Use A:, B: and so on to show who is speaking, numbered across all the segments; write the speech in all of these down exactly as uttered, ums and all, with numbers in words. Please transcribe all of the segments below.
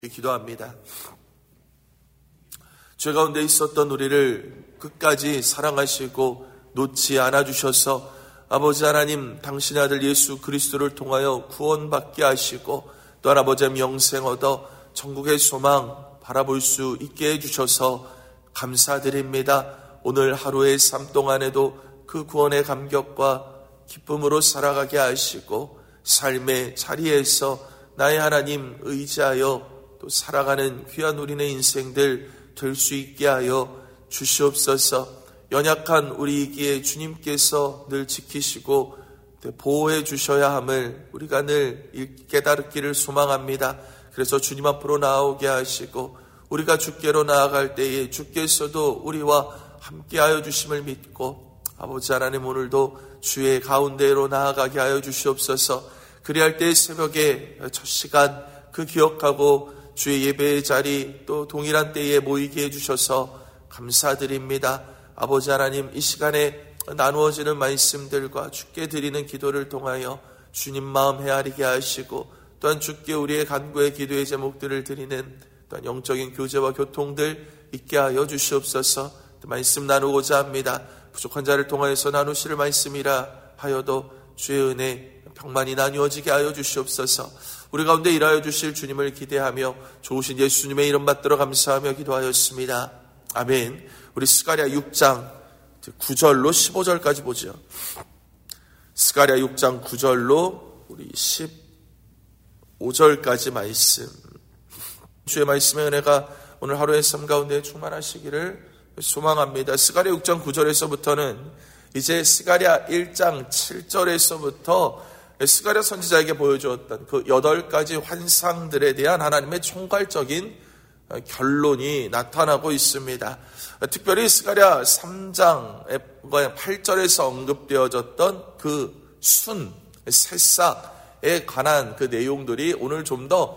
A: 기도합니다. 죄 가운데 있었던 우리를 끝까지 사랑하시고 놓지 않아 주셔서 아버지 하나님, 당신의 아들 예수 그리스도를 통하여 구원받게 하시고 또 아버지 영생 얻어 천국의 소망 바라볼 수 있게 해주셔서 감사드립니다. 오늘 하루의 삶 동안에도 그 구원의 감격과 기쁨으로 살아가게 하시고 삶의 자리에서 나의 하나님 의지하여 또 살아가는 귀한 우리의 인생들 될 수 있게 하여 주시옵소서. 연약한 우리이기에 주님께서 늘 지키시고 보호해 주셔야 함을 우리가 늘 깨달기를 소망합니다. 그래서 주님 앞으로 나오게 하시고 우리가 주께로 나아갈 때에 주께서도 우리와 함께하여 주심을 믿고 아버지 하나님, 오늘도 주의 가운데로 나아가게 하여 주시옵소서. 그리할 때 새벽에 첫 시간 그 기억하고 주의 예배의 자리 또 동일한 때에 모이게 해주셔서 감사드립니다. 아버지 하나님, 이 시간에 나누어지는 말씀들과 주께 드리는 기도를 통하여 주님 마음 헤아리게 하시고 또한 주께 우리의 간구의 기도의 제목들을 드리는 또한 영적인 교제와 교통들 있게 하여 주시옵소서. 말씀 나누고자 합니다. 부족한 자를 통하여서 나누실 말씀이라 하여도 주의 은혜 평만이 나누어지게 하여 주시옵소서. 우리 가운데 일하여 주실 주님을 기대하며 좋으신 예수님의 이름 받들어 감사하며 기도하였습니다. 아멘. 우리 스가랴 육 장 구 절로 십오 절까지 보죠. 스가랴 육 장 구 절로 우리 십오 절까지 말씀. 주의 말씀의 은혜가 오늘 하루의 삶 가운데 충만하시기를 소망합니다. 스가랴 육 장 구 절에서부터는 이제 스가랴 일 장 칠 절에서부터 스가랴 선지자에게 보여주었던 그 여덟 가지 환상들에 대한 하나님의 총괄적인 결론이 나타나고 있습니다. 특별히 스가랴 삼 장 팔 절에서 언급되어졌던 그 순, 새싹에 관한 그 내용들이 오늘 좀 더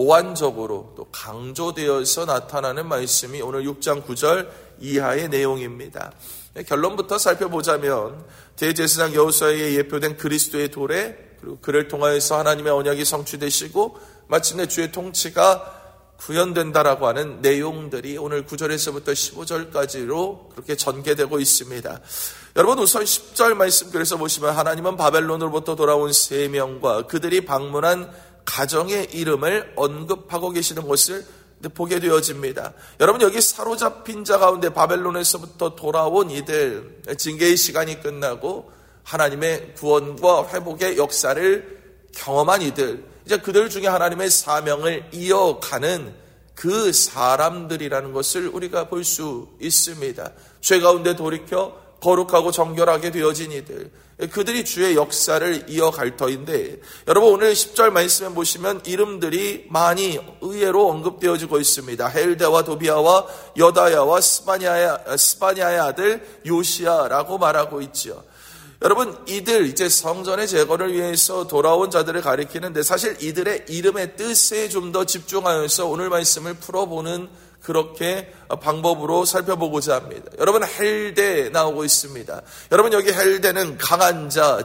A: 보완적으로 또 강조되어서 나타나는 말씀이 오늘 육 장 구 절 이하의 내용입니다. 결론부터 살펴보자면 대제사장 여호수아에게 예표된 그리스도의 도래, 그리고 그를 통하여서 하나님의 언약이 성취되시고 마침내 주의 통치가 구현된다라고 하는 내용들이 오늘 구 절에서부터 십오 절까지로 그렇게 전개되고 있습니다. 여러분, 우선 십 절 말씀 그래서 보시면 하나님은 바벨론으로부터 돌아온 세 명과 그들이 방문한 가정의 이름을 언급하고 계시는 것을 보게 되어집니다. 여러분, 여기 사로잡힌 자 가운데 바벨론에서부터 돌아온 이들, 징계의 시간이 끝나고 하나님의 구원과 회복의 역사를 경험한 이들, 이제 그들 중에 하나님의 사명을 이어가는 그 사람들이라는 것을 우리가 볼 수 있습니다. 죄 가운데 돌이켜 거룩하고 정결하게 되어진 이들, 그들이 주의 역사를 이어갈 터인데, 여러분 오늘 십 절 말씀에 보시면 이름들이 많이 의외로 언급되어지고 있습니다. 헬데와 도비아와 여다야와 스바냐의, 스바냐의 아들 요시야라고 말하고 있죠. 여러분, 이들 이제 성전의 제거를 위해서 돌아온 자들을 가리키는데 사실 이들의 이름의 뜻에 좀 더 집중하여서 오늘 말씀을 풀어보는 그렇게 방법으로 살펴보고자 합니다. 여러분, 헬데 나오고 있습니다. 여러분, 여기 헬데는 강한 자,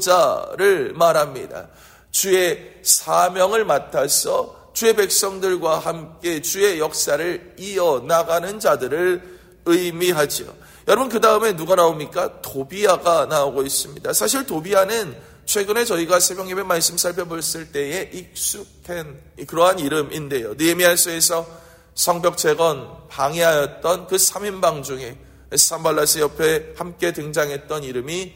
A: 지도자를 말합니다. 주의 사명을 맡아서 주의 백성들과 함께 주의 역사를 이어나가는 자들을 의미하죠. 여러분, 그 다음에 누가 나옵니까? 도비아가 나오고 있습니다. 사실 도비아는 최근에 저희가 새벽예배 말씀 살펴봤을 때에 익숙한 그러한 이름인데요. 느헤미야서에서 성벽 재건 방해하였던 그 삼 인방 중에 산발라스 옆에 함께 등장했던 이름이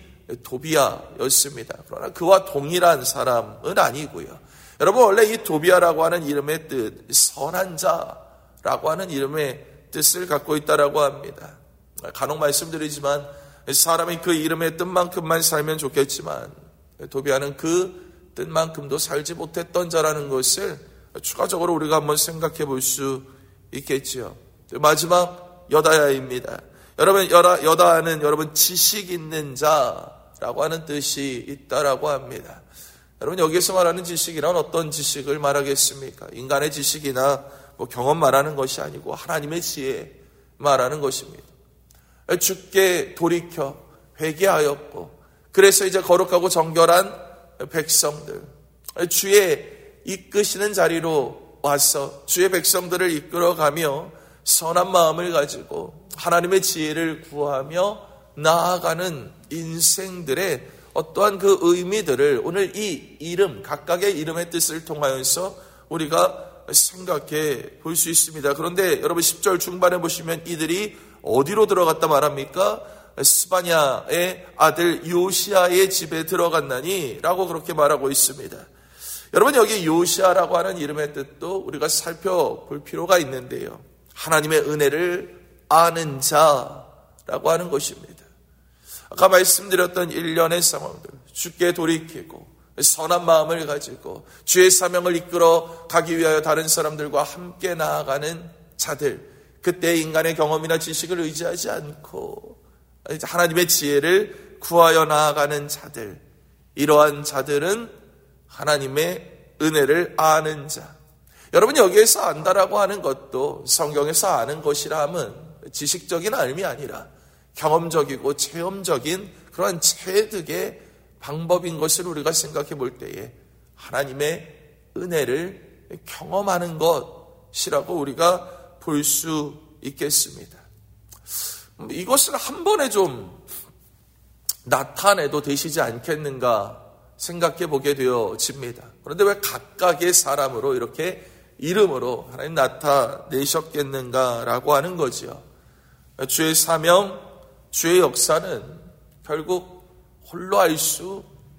A: 도비아였습니다. 그러나 그와 동일한 사람은 아니고요. 여러분, 원래 이 도비아라고 하는 이름의 뜻, 선한 자라고 하는 이름의 뜻을 갖고 있다라고 합니다. 간혹 말씀드리지만 사람이 그 이름의 뜻만큼만 살면 좋겠지만 도비아는 그 뜻만큼도 살지 못했던 자라는 것을 추가적으로 우리가 한번 생각해 볼 수 있겠지요. 마지막 여다야입니다. 여러분, 여다, 여다야는 여러분 지식 있는 자라고 하는 뜻이 있다라고 합니다. 여러분, 여기서 말하는 지식이란 어떤 지식을 말하겠습니까? 인간의 지식이나 뭐 경험 말하는 것이 아니고 하나님의 지혜 말하는 것입니다. 주께 돌이켜 회개하였고 그래서 이제 거룩하고 정결한 백성들, 주의 이끄시는 자리로 와서 주의 백성들을 이끌어가며 선한 마음을 가지고 하나님의 지혜를 구하며 나아가는 인생들의 어떠한 그 의미들을 오늘 이 이름, 각각의 이름의 뜻을 통하여서 우리가 생각해 볼 수 있습니다. 그런데 여러분 십 절 중반에 보시면 이들이 어디로 들어갔다 말합니까? 스바냐의 아들 요시아의 집에 들어갔나니 라고 그렇게 말하고 있습니다. 여러분 여기 요시아라고 하는 이름의 뜻도 우리가 살펴볼 필요가 있는데요. 하나님의 은혜를 아는 자라고 하는 것입니다. 아까 말씀드렸던 일련의 상황들, 주께 돌이키고 선한 마음을 가지고 주의 사명을 이끌어 가기 위하여 다른 사람들과 함께 나아가는 자들, 그때 인간의 경험이나 지식을 의지하지 않고 하나님의 지혜를 구하여 나아가는 자들, 이러한 자들은 하나님의 은혜를 아는 자. 여러분 여기에서 안다라고 하는 것도 성경에서 아는 것이라 함은 지식적인 알미 아니라 경험적이고 체험적인 그러한 체득의 방법인 것을 우리가 생각해 볼 때에 하나님의 은혜를 경험하는 것이라고 우리가 볼 수 있겠습니다. 이것을 한 번에 좀 나타내도 되시지 않겠는가 생각해 보게 되어집니다. 그런데 왜 각각의 사람으로 이렇게 이름으로 하나님 나타내셨겠는가라고 하는 거죠. 주의 사명, 주의 역사는 결국 홀로 알 수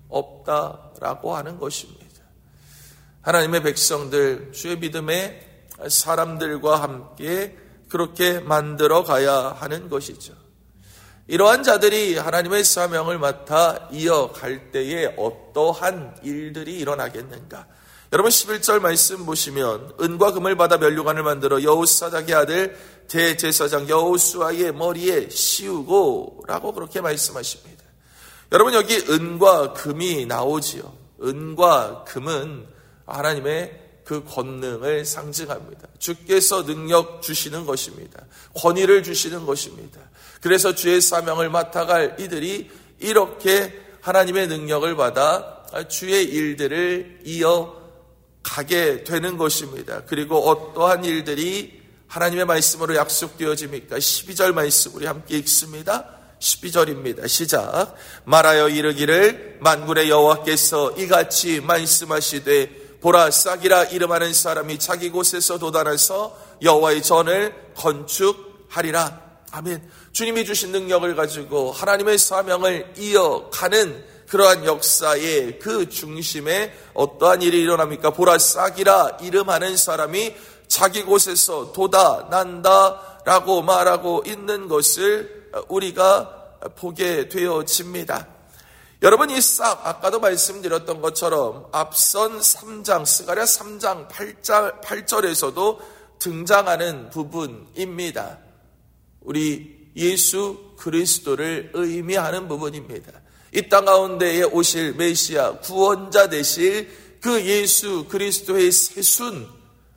A: 없다라고 하는 것입니다. 하나님의 백성들, 주의 믿음의 사람들과 함께 그렇게 만들어 가야 하는 것이죠. 이러한 자들이 하나님의 사명을 맡아 이어갈 때에 어떠한 일들이 일어나겠는가? 여러분 십일 절 말씀 보시면 은과 금을 받아 면류관을 만들어 여호사닥의 아들 대제사장 여호수아의 머리에 씌우고 라고 그렇게 말씀하십니다. 여러분 여기 은과 금이 나오지요. 은과 금은 하나님의 그 권능을 상징합니다. 주께서 능력 주시는 것입니다. 권위를 주시는 것입니다. 그래서 주의 사명을 맡아갈 이들이 이렇게 하나님의 능력을 받아 주의 일들을 이어가게 되는 것입니다. 그리고 어떠한 일들이 하나님의 말씀으로 약속되어집니까? 십이 절 말씀 우리 함께 읽습니다. 십이 절입니다. 시작. 말하여 이르기를 만군의 여호와께서 이같이 말씀하시되 보라 싹이라 이름하는 사람이 자기 곳에서 돋아나서 여호와의 전을 건축하리라. 아멘. 주님이 주신 능력을 가지고 하나님의 사명을 이어가는 그러한 역사의 그 중심에 어떠한 일이 일어납니까? 보라 싹이라 이름하는 사람이 자기 곳에서 돋아난다라고 말하고 있는 것을 우리가 보게 되어집니다. 여러분 이 싹 아까도 말씀드렸던 것처럼 앞선 삼 장 스가랴 삼 장 팔 절에서도 등장하는 부분입니다. 우리 예수 그리스도를 의미하는 부분입니다. 이 땅 가운데에 오실 메시아 구원자 되실 그 예수 그리스도의 새순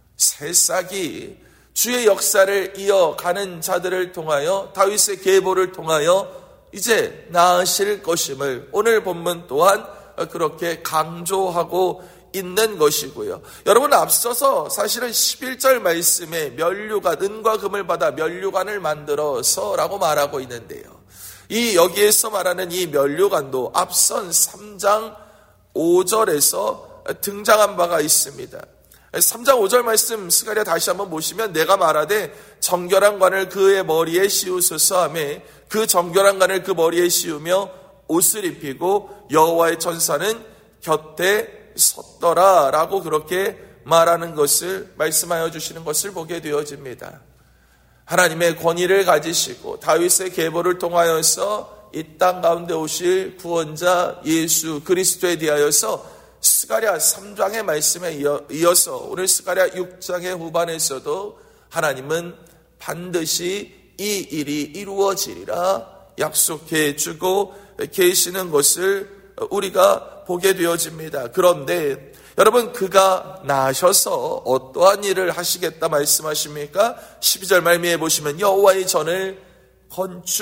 A: 새싹이 주의 역사를 이어가는 자들을 통하여 다윗의 계보를 통하여 이제 나으실 것임을 오늘 본문 또한 그렇게 강조하고 있는 것이고요. 여러분 앞서서 사실은 십일 절 말씀에 면류관, 은과 금을 받아 면류관을 만들어서 라고 말하고 있는데요. 이 여기에서 말하는 이 면류관도 앞선 삼 장 오 절에서 등장한 바가 있습니다. 삼 장 오 절 말씀 스가랴 다시 한번 보시면 내가 말하되 정결한 관을 그의 머리에 씌우소서 하매 그 정결한 관을 그 머리에 씌우며 옷을 입히고 여호와의 천사는 곁에 섰더라 라고 그렇게 말하는 것을 말씀하여 주시는 것을 보게 되어집니다. 하나님의 권위를 가지시고 다윗의 계보를 통하여서 이 땅 가운데 오실 구원자 예수 그리스도에 대하여서 스가랴 삼 장의 말씀에 이어서 오늘 스가랴 육 장의 후반에서도 하나님은 반드시 이 일이 이루어지리라 약속해 주고 계시는 것을 우리가 보게 되어집니다. 그런데 여러분 그가 나셔서 어떠한 일을 하시겠다 말씀하십니까? 십이 절 말미에 보시면 여호와의 전을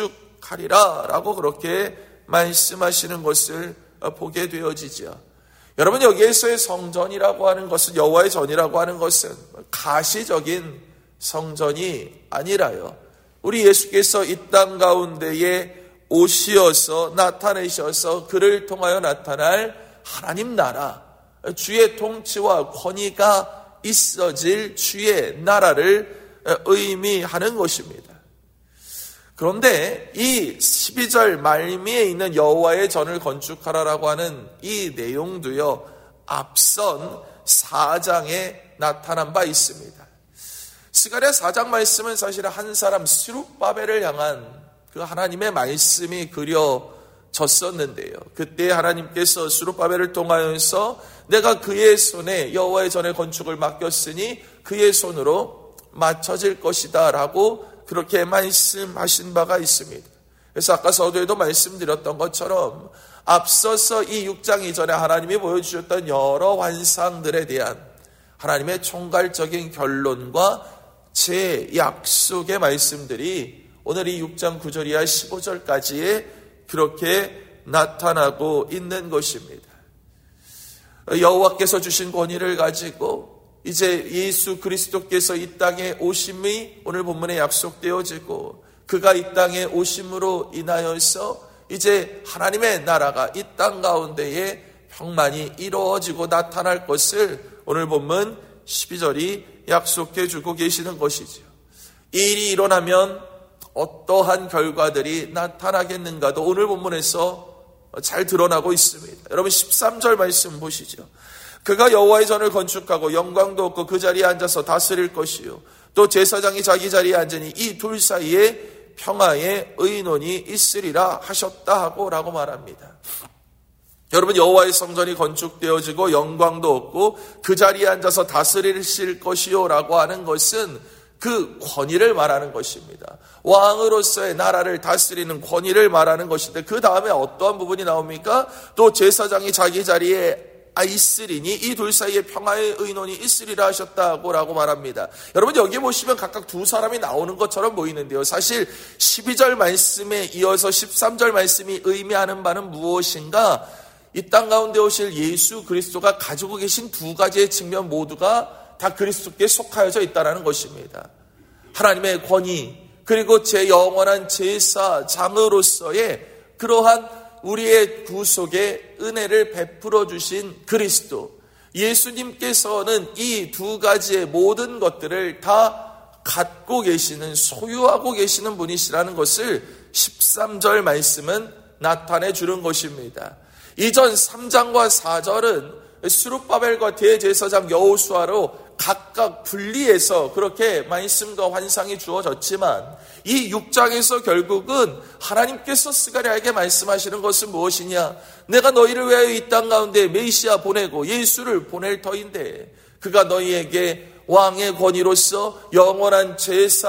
A: 건축하리라 라고 그렇게 말씀하시는 것을 보게 되어지죠. 여러분, 여기에서의 성전이라고 하는 것은, 여호와의 전이라고 하는 것은 가시적인 성전이 아니라요, 우리 예수께서 이 땅 가운데에 오시어서 나타내셔서 그를 통하여 나타날 하나님 나라, 주의 통치와 권위가 있어질 주의 나라를 의미하는 것입니다. 그런데 이 십이 절 말미에 있는 여호와의 전을 건축하라라고 하는 이 내용도요, 앞선 사 장에 나타난 바 있습니다. 스가랴 사 장 말씀은 사실 한 사람 스룹바벨을 향한 그 하나님의 말씀이 그려졌었는데요, 그때 하나님께서 스룹바벨을 통하여서 내가 그의 손에 여호와의 전의 건축을 맡겼으니 그의 손으로 맞춰질 것이다 라고 그렇게 말씀하신 바가 있습니다. 그래서 아까 서두에도 말씀드렸던 것처럼 앞서서 이 육 장 이전에 하나님이 보여주셨던 여러 환상들에 대한 하나님의 총괄적인 결론과 제 약속의 말씀들이 오늘 이 육 장 구 절 이하 십오 절까지에 그렇게 나타나고 있는 것입니다. 여호와께서 주신 권위를 가지고 이제 예수 그리스도께서 이 땅에 오심이 오늘 본문에 약속되어지고, 그가 이 땅에 오심으로 인하여서 이제 하나님의 나라가 이 땅 가운데에 평만이 이루어지고 나타날 것을 오늘 본문 십이 절이 약속해 주고 계시는 것이죠. 이 일이 일어나면 어떠한 결과들이 나타나겠는가도 오늘 본문에서 잘 드러나고 있습니다. 여러분, 십삼 절 말씀 보시죠. 그가 여호와의 전을 건축하고 영광도 없고 그 자리에 앉아서 다스릴 것이요, 또 제사장이 자기 자리에 앉으니 이 둘 사이에 평화의 의논이 있으리라 하셨다 하고 라고 말합니다. 여러분, 여호와의 성전이 건축되어지고 영광도 없고 그 자리에 앉아서 다스리실 것이요 라고 하는 것은 그 권위를 말하는 것입니다. 왕으로서의 나라를 다스리는 권위를 말하는 것인데, 그 다음에 어떠한 부분이 나옵니까? 또 제사장이 자기 자리에 있으리니 이 둘 사이에 평화의 의논이 있으리라 하셨다고 라고 말합니다. 여러분, 여기 보시면 각각 두 사람이 나오는 것처럼 보이는데요, 사실 십이 절 말씀에 이어서 십삼 절 말씀이 의미하는 바는 무엇인가? 이 땅 가운데 오실 예수 그리스도가 가지고 계신 두 가지의 측면 모두가 다 그리스도께 속하여져 있다는 것입니다. 하나님의 권위, 그리고 제 영원한 제사장으로서의 그러한 우리의 구속의 은혜를 베풀어 주신 그리스도, 예수님께서는 이 두 가지의 모든 것들을 다 갖고 계시는, 소유하고 계시는 분이시라는 것을 십삼 절 말씀은 나타내 주는 것입니다. 이전 삼 장과 사 절은 스룹바벨과 대제사장 여호수아로 각각 분리해서 그렇게 말씀과 환상이 주어졌지만, 이 육 장에서 결국은 하나님께서 스가랴에게 말씀하시는 것은 무엇이냐? 내가 너희를 위하여 이 땅 가운데 메시아 보내고 예수를 보낼 터인데, 그가 너희에게 왕의 권위로서 영원한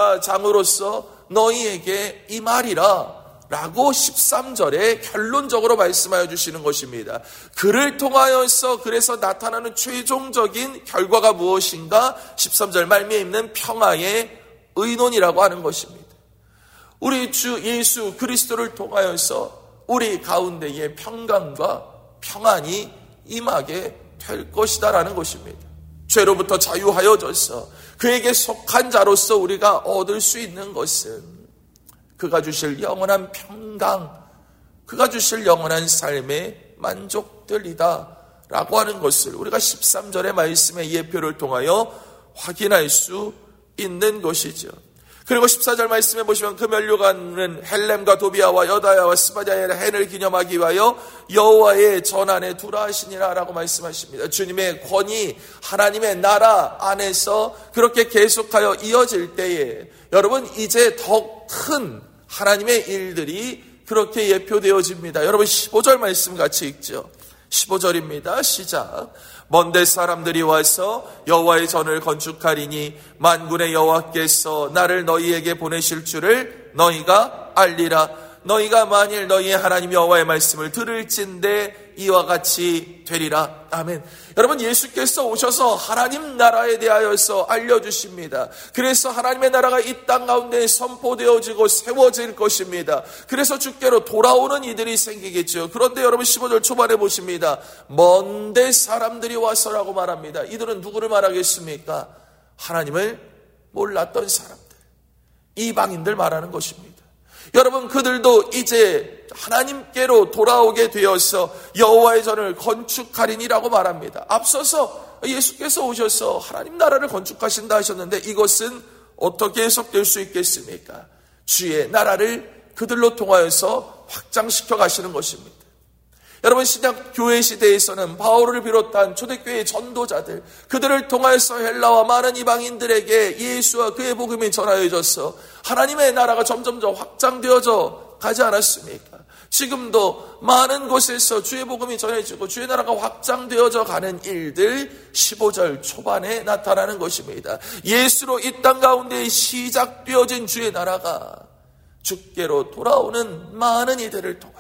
A: 제사장으로서 너희에게 임하리라 라고 십삼 절에 결론적으로 말씀하여 주시는 것입니다. 그를 통하여서 그래서 나타나는 최종적인 결과가 무엇인가? 십삼 절 말미에 있는 평화의 의논이라고 하는 것입니다. 우리 주 예수 그리스도를 통하여서 우리 가운데에 평강과 평안이 임하게 될 것이다라는 것입니다. 죄로부터 자유하여져서 그에게 속한 자로서 우리가 얻을 수 있는 것은 그가 주실 영원한 평강, 그가 주실 영원한 삶의 만족들이다 라고 하는 것을 우리가 십삼 절의 말씀의 예표를 통하여 확인할 수 있는 것이죠. 그리고 십사 절 말씀에 보시면 그 면류관은 헬렘과 도비아와 여다야와 스바냐의 헨을 기념하기 위하여 여호와의 전 안에 두라 하시니라 라고 말씀하십니다. 주님의 권위, 하나님의 나라 안에서 그렇게 계속하여 이어질 때에 여러분, 이제 더 큰 하나님의 일들이 그렇게 예표되어집니다. 여러분, 십오 절 말씀 같이 읽죠. 십오 절입니다. 시작. 먼데 사람들이 와서 여호와의 전을 건축하리니 만군의 여호와께서 나를 너희에게 보내실 줄을 너희가 알리라. 너희가 만일 너희의 하나님 여호와의 말씀을 들을진대 이와 같이 되리라. 아멘. 여러분, 예수께서 오셔서 하나님 나라에 대하여서 알려주십니다. 그래서 하나님의 나라가 이 땅 가운데 선포되어지고 세워질 것입니다. 그래서 주께로 돌아오는 이들이 생기겠죠. 그런데 여러분, 십오 절 초반에 보십니다. 먼데 사람들이 와서라고 말합니다. 이들은 누구를 말하겠습니까? 하나님을 몰랐던 사람들, 이방인들 말하는 것입니다. 여러분, 그들도 이제 하나님께로 돌아오게 되어서 여호와의 전을 건축하리니라고 말합니다. 앞서서 예수께서 오셔서 하나님 나라를 건축하신다 하셨는데 이것은 어떻게 해석될 수 있겠습니까? 주의 나라를 그들로 통하여서 확장시켜 가시는 것입니다. 여러분, 신약 교회 시대에서는 바울을 비롯한 초대교회의 전도자들, 그들을 통하여서 헬라와 많은 이방인들에게 예수와 그의 복음이 전하여져서 하나님의 나라가 점점점 확장되어져 가지 않았습니까? 지금도 많은 곳에서 주의 복음이 전해지고 주의 나라가 확장되어져 가는 일들 십오 절 초반에 나타나는 것입니다. 예수로 이 땅 가운데 시작되어진 주의 나라가 주께로 돌아오는 많은 이들을 통하여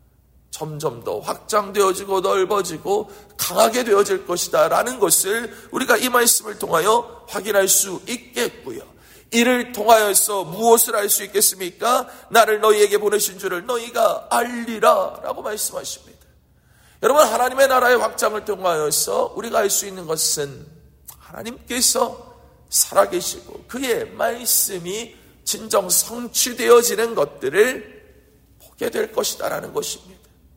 A: 점점 더 확장되어지고 넓어지고 강하게 되어질 것이다 라는 것을 우리가 이 말씀을 통하여 확인할 수 있겠고요. 이를 통하여서 무엇을 알 수 있겠습니까? 나를 너희에게 보내신 줄을 너희가 알리라 라고 말씀하십니다. 여러분, 하나님의 나라의 확장을 통하여서 우리가 알 수 있는 것은 하나님께서 살아계시고 그의 말씀이 진정 성취되어지는 것들을 보게 될 것이다 라는 것입니다.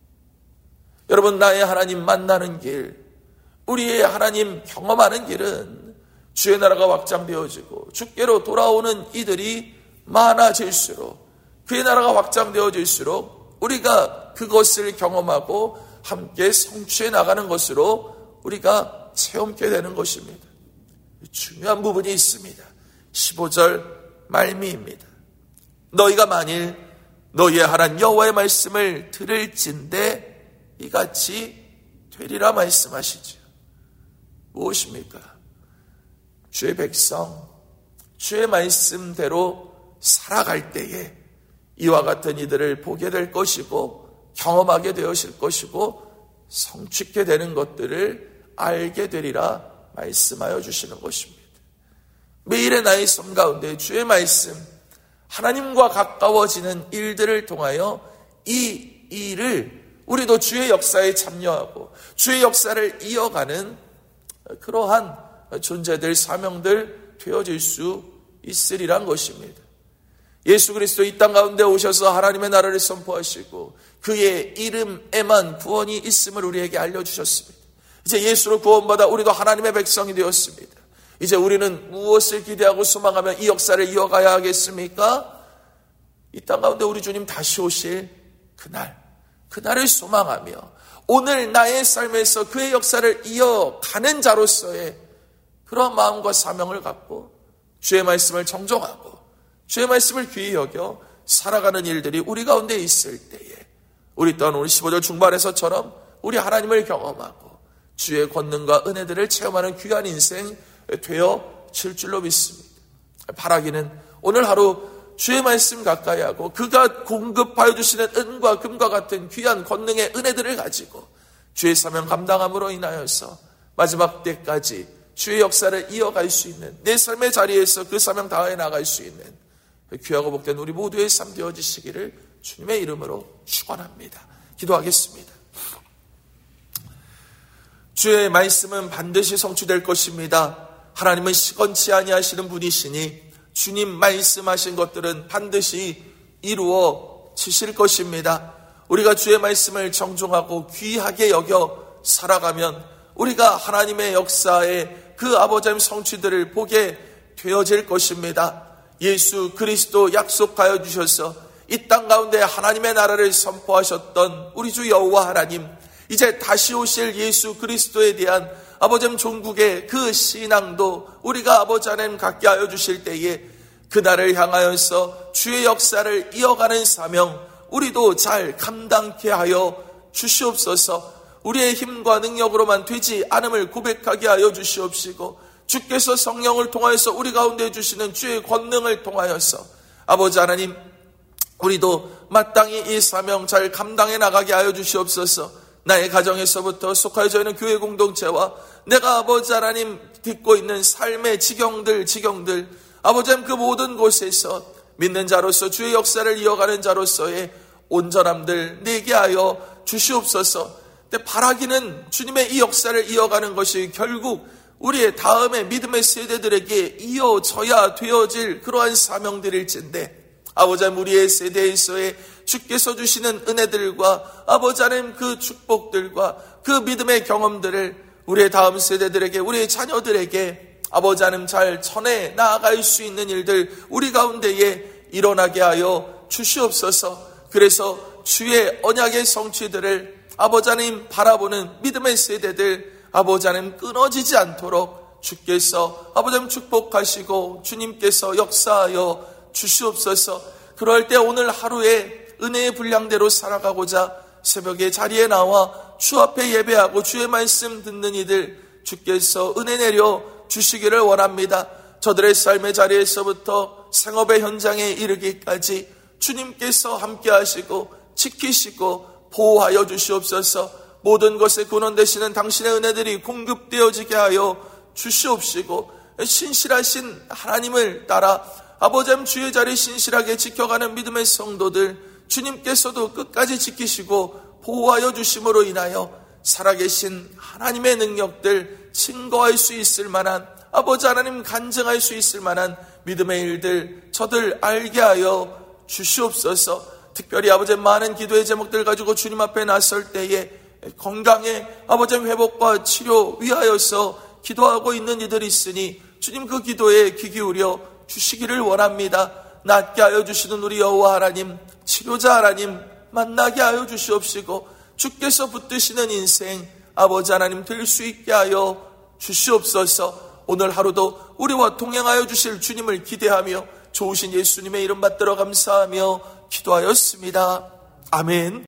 A: 여러분, 나의 하나님 만나는 길, 우리의 하나님 경험하는 길은 주의 나라가 확장되어지고 주께로 돌아오는 이들이 많아질수록, 그의 나라가 확장되어질수록 우리가 그것을 경험하고 함께 성취해 나가는 것으로 우리가 체험케 되는 것입니다. 중요한 부분이 있습니다. 십오 절 말미입니다. 너희가 만일 너희의 하나님 여호와의 말씀을 들을진대 이같이 되리라 말씀하시죠. 무엇입니까? 주의 백성, 주의 말씀대로 살아갈 때에 이와 같은 이들을 보게 될 것이고 경험하게 되어질 것이고 성취게 되는 것들을 알게 되리라 말씀하여 주시는 것입니다. 매일의 나의 삶 가운데 주의 말씀, 하나님과 가까워지는 일들을 통하여 이 일을 우리도 주의 역사에 참여하고 주의 역사를 이어가는 그러한 존재들, 사명들 되어질 수 있으리란 것입니다. 예수 그리스도 이 땅 가운데 오셔서 하나님의 나라를 선포하시고 그의 이름에만 구원이 있음을 우리에게 알려주셨습니다. 이제 예수로 구원받아 우리도 하나님의 백성이 되었습니다. 이제 우리는 무엇을 기대하고 소망하며 이 역사를 이어가야 하겠습니까? 이 땅 가운데 우리 주님 다시 오실 그날, 그날을 소망하며 오늘 나의 삶에서 그의 역사를 이어가는 자로서의 그런 마음과 사명을 갖고 주의 말씀을 정종하고 주의 말씀을 귀히 여겨 살아가는 일들이 우리 가운데 있을 때에 우리 또한 오늘 십오 절 중반에서처럼 우리 하나님을 경험하고 주의 권능과 은혜들을 체험하는 귀한 인생 되어질 줄로 믿습니다. 바라기는 오늘 하루 주의 말씀 가까이 하고 그가 공급하여 주시는 은과 금과 같은 귀한 권능의 은혜들을 가지고 주의 사명 감당함으로 인하여서 마지막 때까지 주의 역사를 이어갈 수 있는, 내 삶의 자리에서 그 사명 다해 나갈 수 있는 귀하고 복된 우리 모두의 삶 되어지시기를 주님의 이름으로 축원합니다. 기도하겠습니다. 주의 말씀은 반드시 성취될 것입니다. 하나님은 시건치 아니하시는 분이시니 주님 말씀하신 것들은 반드시 이루어지실 것입니다. 우리가 주의 말씀을 정종하고 귀하게 여겨 살아가면 우리가 하나님의 역사에 그 아버지 하나님 성취들을 보게 되어질 것입니다. 예수 그리스도 약속하여 주셔서 이 땅 가운데 하나님의 나라를 선포하셨던 우리 주 여호와 하나님, 이제 다시 오실 예수 그리스도에 대한 아버지 하나님 종국의 그 신앙도 우리가 아버지 하나님 갖게 하여 주실 때에 그날을 향하여서 주의 역사를 이어가는 사명 우리도 잘 감당케 하여 주시옵소서. 우리의 힘과 능력으로만 되지 않음을 고백하게 하여 주시옵시고 주께서 성령을 통하여서 우리 가운데 주시는 주의 권능을 통하여서 아버지 하나님 우리도 마땅히 이 사명 잘 감당해 나가게 하여 주시옵소서. 나의 가정에서부터 속하여져 있는 교회 공동체와 내가 아버지 하나님 듣고 있는 삶의 지경들 지경들 아버지 하나님 그 모든 곳에서 믿는 자로서 주의 역사를 이어가는 자로서의 온전함들 내게 하여 주시옵소서. 근데 바라기는 주님의 이 역사를 이어가는 것이 결국 우리의 다음의 믿음의 세대들에게 이어져야 되어질 그러한 사명들일진데 아버지 하나님 우리의 세대에서의 주께서 주시는 은혜들과 아버지 하나님 그 축복들과 그 믿음의 경험들을 우리의 다음 세대들에게 우리의 자녀들에게 아버지 하나님 잘 전해 나아갈 수 있는 일들 우리 가운데에 일어나게 하여 주시옵소서. 그래서 주의 언약의 성취들을 아버지 하나님 바라보는 믿음의 세대들 아버지 하나님 끊어지지 않도록 주께서 아버지 하나님 축복하시고 주님께서 역사하여 주시옵소서. 그럴 때 오늘 하루에 은혜의 분량대로 살아가고자 새벽에 자리에 나와 주 앞에 예배하고 주의 말씀 듣는 이들 주께서 은혜 내려 주시기를 원합니다. 저들의 삶의 자리에서부터 생업의 현장에 이르기까지 주님께서 함께 하시고 지키시고 보호하여 주시옵소서. 모든 것에 근원 되시는 당신의 은혜들이 공급되어지게 하여 주시옵시고 신실하신 하나님을 따라 아버지 하나님 주의 자리 신실하게 지켜가는 믿음의 성도들 주님께서도 끝까지 지키시고 보호하여 주심으로 인하여 살아계신 하나님의 능력들 증거할 수 있을 만한 아버지 하나님 간증할 수 있을 만한 믿음의 일들 저들 알게 하여 주시옵소서. 특별히 아버지 많은 기도의 제목들 가지고 주님 앞에 나설 때에 건강의 아버지 회복과 치료 위하여서 기도하고 있는 이들이 있으니 주님 그 기도에 귀 기울여 주시기를 원합니다. 낫게 하여 주시는 우리 여호와 하나님 치료자 하나님 만나게 하여 주시옵시고 주께서 붙드시는 인생 아버지 하나님 될 수 있게 하여 주시옵소서. 오늘 하루도 우리와 동행하여 주실 주님을 기대하며 좋으신 예수님의 이름 받들어 감사하며 기도하였습니다. 아멘.